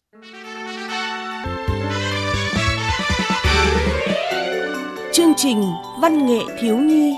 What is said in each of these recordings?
Chương trình Văn nghệ thiếu nhi.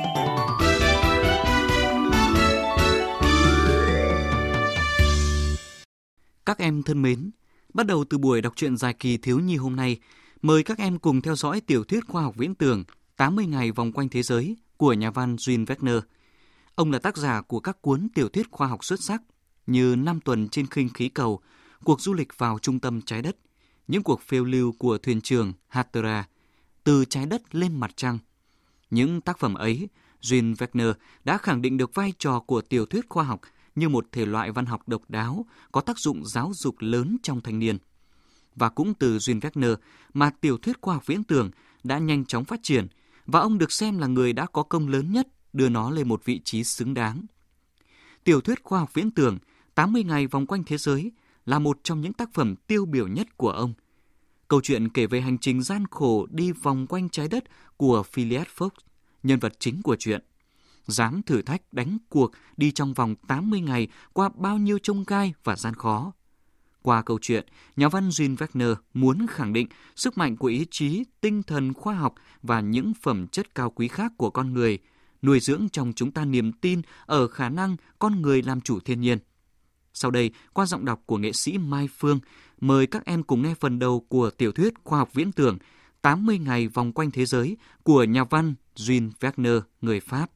Các em thân mến, bắt đầu từ buổi đọc truyện dài kỳ thiếu nhi hôm nay, mời các em cùng theo dõi tiểu thuyết khoa học viễn tưởng 80 ngày vòng quanh thế giới của nhà văn Jules Verne. Ông là tác giả của các cuốn tiểu thuyết khoa học xuất sắc như 5 tuần trên khinh khí cầu, cuộc du lịch vào trung tâm trái đất, những cuộc phiêu lưu của thuyền trưởng Hatera, từ trái đất lên mặt trăng. Những tác phẩm ấy, Jules Verne đã khẳng định được vai trò của tiểu thuyết khoa học như một thể loại văn học độc đáo, có tác dụng giáo dục lớn trong thanh niên. Và cũng từ Jules Verne mà tiểu thuyết khoa học viễn tưởng đã nhanh chóng phát triển, và ông được xem là người đã có công lớn nhất đưa nó lên một vị trí xứng đáng. Tiểu thuyết khoa học viễn tưởng 80 ngày vòng quanh thế giới là một trong những tác phẩm tiêu biểu nhất của ông. Câu chuyện kể về hành trình gian khổ đi vòng quanh trái đất của Phileas Fogg, nhân vật chính của truyện. Dám thử thách đánh cuộc đi trong vòng 80 ngày qua bao nhiêu chông gai và gian khó. Qua câu chuyện, nhà văn Jules Verne muốn khẳng định sức mạnh của ý chí, tinh thần khoa học và những phẩm chất cao quý khác của con người, nuôi dưỡng trong chúng ta niềm tin ở khả năng con người làm chủ thiên nhiên. Sau đây, qua giọng đọc của nghệ sĩ Mai Phương, mời các em cùng nghe phần đầu của tiểu thuyết khoa học viễn tưởng 80 ngày vòng quanh thế giới của nhà văn Jules Verne, người Pháp.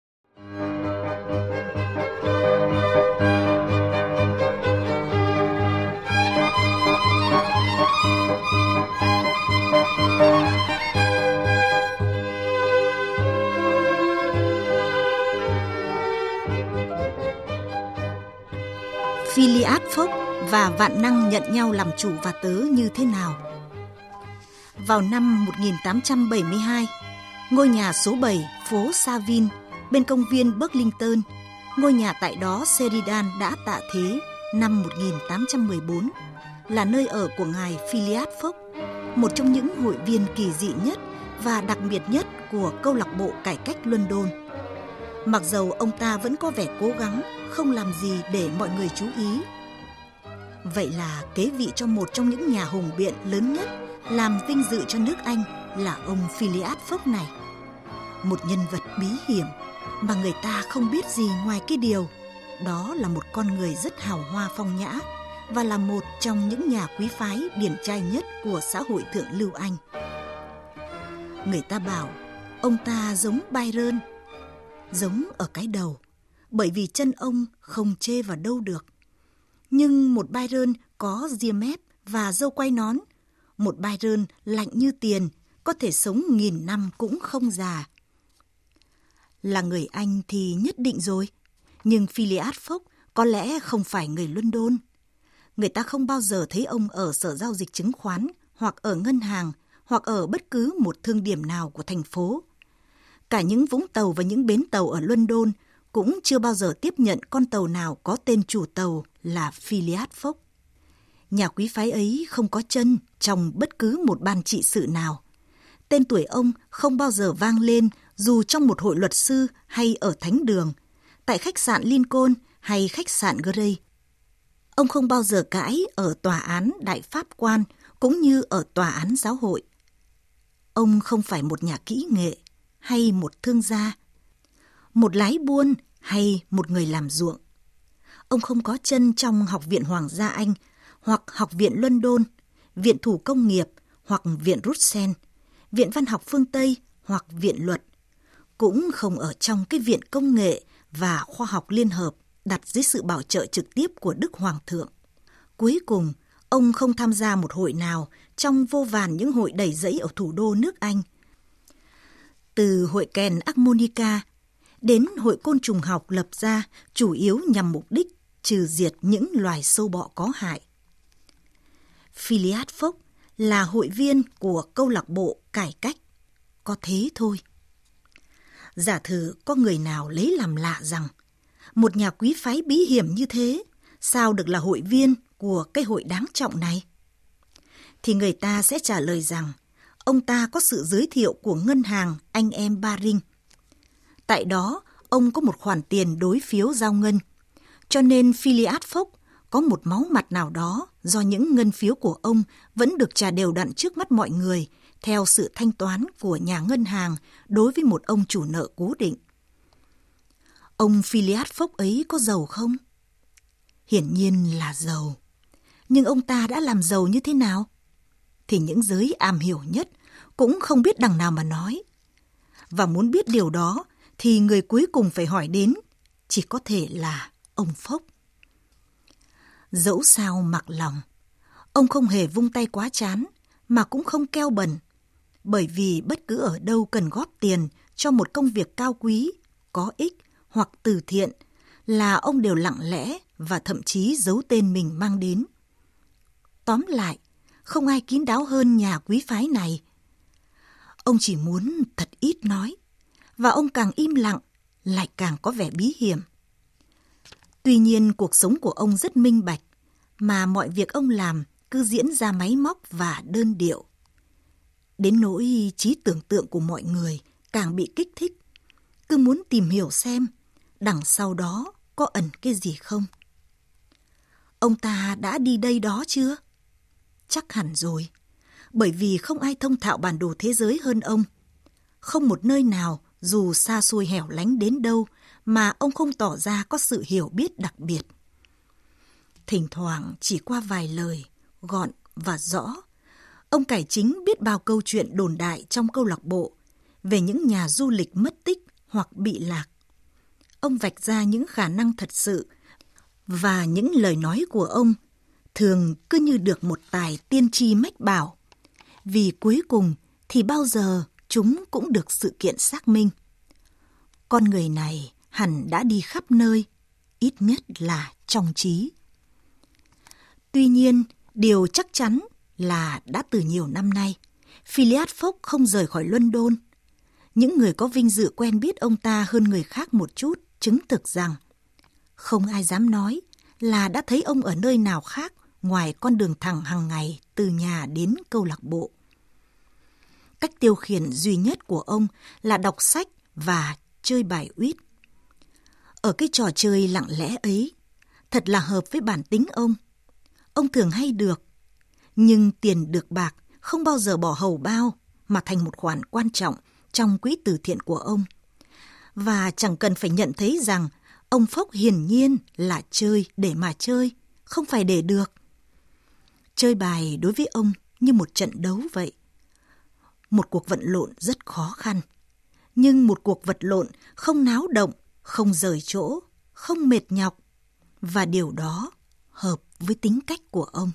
Phileas Fogg và Vạn Năng nhận nhau làm chủ và tớ như thế nào? Vào năm 1872, ngôi nhà số 7 phố Savine bên công viên Burlington, ngôi nhà tại đó Sheridan đã tạ thế năm 1814, là nơi ở của ngài Phileas Fogg, một trong những hội viên kỳ dị nhất và đặc biệt nhất của câu lạc bộ cải cách London. Mặc dầu ông ta vẫn có vẻ cố gắng không làm gì để mọi người chú ý. Vậy là kế vị cho một trong những nhà hùng biện lớn nhất làm vinh dự cho nước Anh là ông Phileas Fogg này. Một nhân vật bí hiểm mà người ta không biết gì ngoài cái điều đó là một con người rất hào hoa phong nhã và là một trong những nhà quý phái điển trai nhất của xã hội thượng lưu Anh. Người ta bảo ông ta giống Byron, giống ở cái đầu, bởi vì chân ông không chê vào đâu được. Nhưng một Byron có ria mép và râu quai nón, một Byron lạnh như tiền, có thể sống 1000 năm cũng không già. Là người Anh thì nhất định rồi, nhưng Phileas Fogg có lẽ không phải người London. Người ta không bao giờ thấy ông ở sở giao dịch chứng khoán, hoặc ở ngân hàng, hoặc ở bất cứ một thương điểm nào của thành phố. Cả những vũng tàu và những bến tàu ở London cũng chưa bao giờ tiếp nhận con tàu nào có tên chủ tàu là Phileas Fogg. Nhà quý phái ấy không có chân trong bất cứ một ban trị sự nào. Tên tuổi ông không bao giờ vang lên dù trong một hội luật sư hay ở thánh đường, tại khách sạn Lincoln hay khách sạn Grey. Ông không bao giờ cãi ở tòa án đại pháp quan cũng như ở tòa án giáo hội. Ông không phải một nhà kỹ nghệ hay một thương gia, một lái buôn hay một người làm ruộng. Ông không có chân trong Học viện Hoàng gia Anh hoặc Học viện London, Viện Thủ công nghiệp hoặc Viện Russell, Viện Văn học phương Tây hoặc Viện Luật. Cũng không ở trong cái Viện Công nghệ và Khoa học Liên hợp đặt dưới sự bảo trợ trực tiếp của Đức Hoàng thượng. Cuối cùng, ông không tham gia một hội nào trong vô vàn những hội đầy rẫy ở thủ đô nước Anh. Từ hội kèn harmonica đến hội côn trùng học lập ra chủ yếu nhằm mục đích trừ diệt những loài sâu bọ có hại. Phileas Fogg là hội viên của câu lạc bộ cải cách. Có thế thôi. Giả thử có người nào lấy làm lạ rằng một nhà quý phái bí hiểm như thế sao được là hội viên của cái hội đáng trọng này? Thì người ta sẽ trả lời rằng ông ta có sự giới thiệu của ngân hàng anh em Baring. Tại đó, ông có một khoản tiền đối phiếu giao ngân, cho nên Phileas Fogg có một máu mặt nào đó do những ngân phiếu của ông vẫn được trả đều đặn trước mắt mọi người theo sự thanh toán của nhà ngân hàng đối với một ông chủ nợ cố định. Ông Phileas Fogg ấy có giàu không? Hiển nhiên là giàu. Nhưng ông ta đã làm giàu như thế nào? Thì những giới am hiểu nhất cũng không biết đằng nào mà nói. Và muốn biết điều đó thì người cuối cùng phải hỏi đến chỉ có thể là ông Fogg. Dẫu sao mặc lòng, ông không hề vung tay quá chán mà cũng không keo bẩn, bởi vì bất cứ ở đâu cần góp tiền cho một công việc cao quý, có ích hoặc từ thiện là ông đều lặng lẽ và thậm chí giấu tên mình mang đến. Tóm lại, không ai kín đáo hơn nhà quý phái này. Ông chỉ muốn thật ít nói, và ông càng im lặng lại càng có vẻ bí hiểm. Tuy nhiên, cuộc sống của ông rất minh bạch, mà mọi việc ông làm cứ diễn ra máy móc và đơn điệu. Đến nỗi trí tưởng tượng của mọi người càng bị kích thích, cứ muốn tìm hiểu xem đằng sau đó có ẩn cái gì không. Ông ta đã đi đây đó chưa? Chắc hẳn rồi, bởi vì không ai thông thạo bản đồ thế giới hơn ông. Không một nơi nào, dù xa xôi hẻo lánh đến đâu, mà ông không tỏ ra có sự hiểu biết đặc biệt. Thỉnh thoảng chỉ qua vài lời, gọn và rõ, ông cải chính biết bao câu chuyện đồn đại trong câu lạc bộ về những nhà du lịch mất tích hoặc bị lạc. Ông vạch ra những khả năng thật sự, và những lời nói của ông thường cứ như được một tài tiên tri mách bảo, vì cuối cùng thì bao giờ chúng cũng được sự kiện xác minh. Con người này hẳn đã đi khắp nơi, ít nhất là trong trí. Tuy nhiên, điều chắc chắn là đã từ nhiều năm nay, Phileas Fogg không rời khỏi London. Những người có vinh dự quen biết ông ta hơn người khác một chút chứng thực rằng không ai dám nói là đã thấy ông ở nơi nào khác ngoài con đường thẳng hàng ngày từ nhà đến câu lạc bộ. Cách tiêu khiển duy nhất của ông là đọc sách và chơi bài uýt. Ở cái trò chơi lặng lẽ ấy, thật là hợp với bản tính ông. Ông thường hay được, nhưng tiền được bạc không bao giờ bỏ hầu bao mà thành một khoản quan trọng trong quỹ từ thiện của ông. Và chẳng cần phải nhận thấy rằng ông Fogg hiển nhiên là chơi để mà chơi, không phải để được. Chơi bài đối với ông như một trận đấu vậy. Một cuộc vận lộn rất khó khăn, nhưng một cuộc vật lộn không náo động, không rời chỗ, không mệt nhọc, và điều đó hợp với tính cách của ông.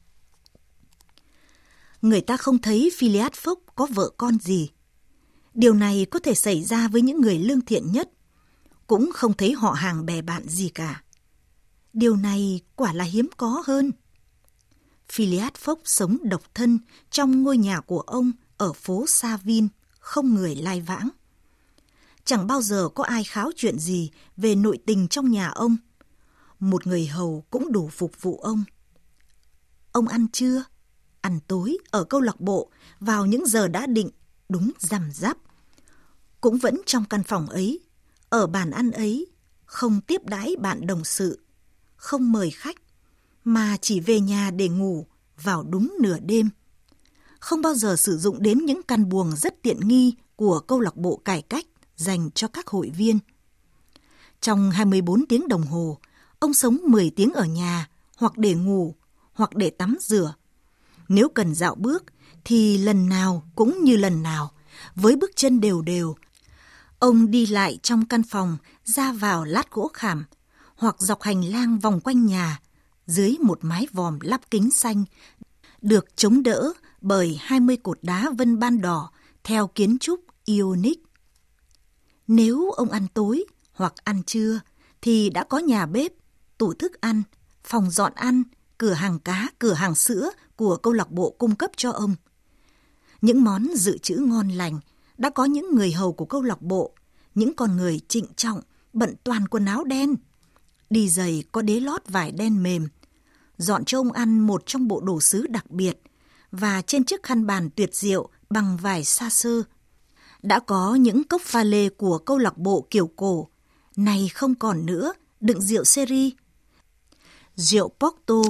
Người ta không thấy Phileas Fogg có vợ con gì. Điều này có thể xảy ra với những người lương thiện nhất, cũng không thấy họ hàng bè bạn gì cả. Điều này quả là hiếm có hơn. Phileas Fogg sống độc thân trong ngôi nhà của ông ở phố Savin, không người lai vãng. Chẳng bao giờ có ai kháo chuyện gì về nội tình trong nhà ông. Một người hầu cũng đủ phục vụ ông. Ông ăn trưa, ăn tối ở câu lạc bộ vào những giờ đã định, đúng rằm rắp. Cũng vẫn trong căn phòng ấy, ở bàn ăn ấy, không tiếp đãi bạn đồng sự, không mời khách, mà chỉ về nhà để ngủ vào đúng nửa đêm. Không bao giờ sử dụng đến những căn buồng rất tiện nghi của câu lạc bộ cải cách dành cho các hội viên. Trong 24 tiếng đồng hồ, ông sống 10 tiếng ở nhà, hoặc để ngủ, hoặc để tắm rửa. Nếu cần dạo bước, thì lần nào cũng như lần nào, với bước chân đều đều. Ông đi lại trong căn phòng, ra vào lát gỗ khảm, hoặc dọc hành lang vòng quanh nhà, dưới một mái vòm lắp kính xanh, được chống đỡ bởi 20 cột đá vân ban đỏ theo kiến trúc Ionic. Nếu ông ăn tối hoặc ăn trưa, thì đã có nhà bếp, tủ thức ăn, phòng dọn ăn, cửa hàng cá, cửa hàng sữa của câu lạc bộ cung cấp cho ông. Những món dự trữ ngon lành, đã có những người hầu của câu lạc bộ, những con người trịnh trọng, bận toàn quần áo đen. Đi giày có đế lót vải đen mềm, dọn cho ông ăn một trong bộ đồ sứ đặc biệt, và trên chiếc khăn bàn tuyệt diệu bằng vải sa sơ. Đã có những cốc pha lê của câu lạc bộ kiểu cổ, này không còn nữa, đựng rượu sherry, rượu Porto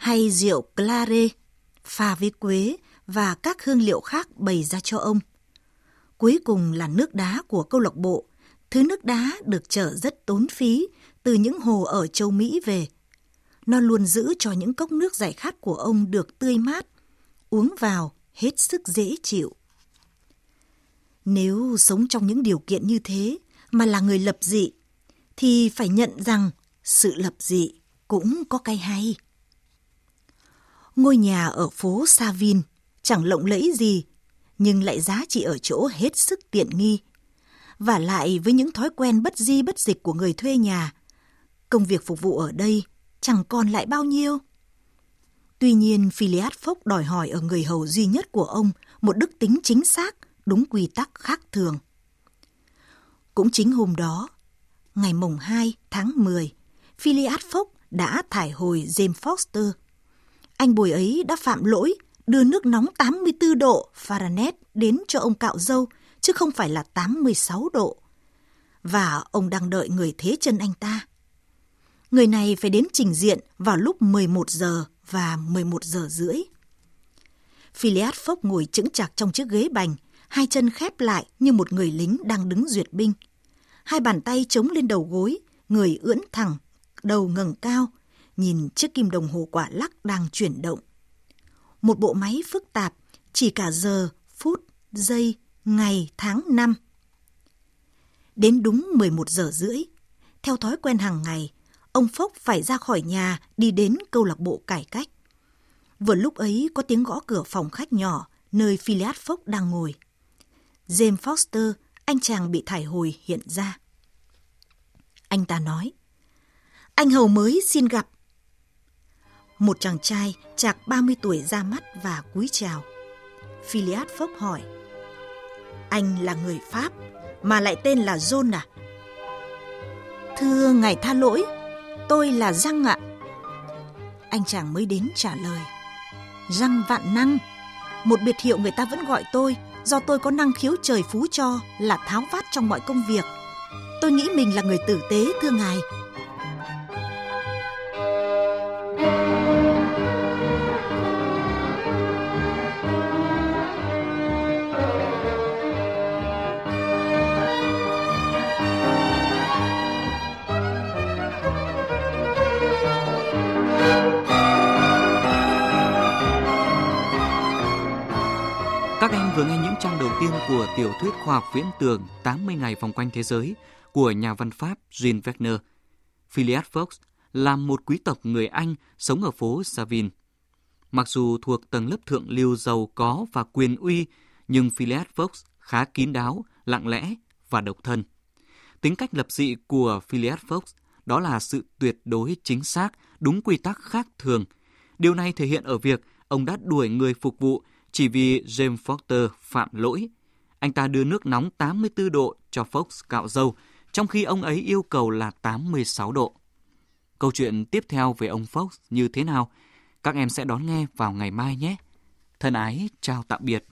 hay rượu Claret pha với quế và các hương liệu khác bày ra cho ông. Cuối cùng là nước đá của câu lạc bộ, thứ nước đá được chở rất tốn phí từ những hồ ở châu Mỹ về. Nó luôn giữ cho những cốc nước giải khát của ông được tươi mát, uống vào hết sức dễ chịu. Nếu sống trong những điều kiện như thế mà là người lập dị, thì phải nhận rằng sự lập dị cũng có cái hay. Ngôi nhà ở phố Savin chẳng lộng lẫy gì, nhưng lại giá trị ở chỗ hết sức tiện nghi. Và lại với những thói quen bất di bất dịch của người thuê nhà, công việc phục vụ ở đây chẳng còn lại bao nhiêu. Tuy nhiên, Phileas Fogg đòi hỏi ở người hầu duy nhất của ông một đức tính chính xác, đúng quy tắc khác thường. Cũng chính hôm đó, ngày mùng 2 tháng 10, Phileas Fogg đã thải hồi James Foster. Anh bồi ấy đã phạm lỗi đưa nước nóng 84 độ Fahrenheit đến cho ông cạo râu, chứ không phải là 86 độ. Và ông đang đợi người thế chân anh ta. Người này phải đến trình diện vào lúc 11 giờ và 11 giờ rưỡi. Phileas Fogg ngồi chững chạc trong chiếc ghế bành, hai chân khép lại như một người lính đang đứng duyệt binh. Hai bàn tay chống lên đầu gối, người ưỡn thẳng, đầu ngẩng cao, nhìn chiếc kim đồng hồ quả lắc đang chuyển động. Một bộ máy phức tạp, chỉ cả giờ, phút, giây, ngày, tháng, năm. Đến đúng 11 giờ rưỡi, theo thói quen hàng ngày, ông Fogg phải ra khỏi nhà đi đến câu lạc bộ cải cách. Vừa lúc ấy có tiếng gõ cửa phòng khách nhỏ nơi Phileas Fogg đang ngồi. James Foster, anh chàng bị thải hồi, hiện ra. Anh ta nói: "Anh hầu mới xin gặp." Một chàng trai chạc 30 tuổi ra mắt và cúi chào. Phileas Fogg hỏi: "Anh là người Pháp mà lại tên là John à?" "Thưa ngài tha lỗi, tôi là Răng ạ." Anh chàng mới đến trả lời: "Răng Vạn Năng, một biệt hiệu người ta vẫn gọi tôi, do tôi có năng khiếu trời phú cho là tháo vát trong mọi công việc. Tôi nghĩ mình là người tử tế, thưa ngài." Các em vừa nghe những trang đầu tiên của tiểu thuyết khoa học viễn tưởng 80 ngày vòng quanh thế giới của nhà văn Pháp Jules Verne. Phileas Fogg là một quý tộc người Anh sống ở phố Savin. Mặc dù thuộc tầng lớp thượng lưu giàu có và quyền uy, nhưng Phileas Fogg khá kín đáo, lặng lẽ và độc thân. Tính cách lập dị của Phileas Fogg đó là sự tuyệt đối chính xác, đúng quy tắc khác thường. Điều này thể hiện ở việc ông đã đuổi người phục vụ chỉ vì James Foster phạm lỗi. Anh ta đưa nước nóng 84 độ cho Fogg cạo râu, trong khi ông ấy yêu cầu là 86 độ. Câu chuyện tiếp theo về ông Fogg như thế nào? Các em sẽ đón nghe vào ngày mai nhé. Thân ái, chào tạm biệt.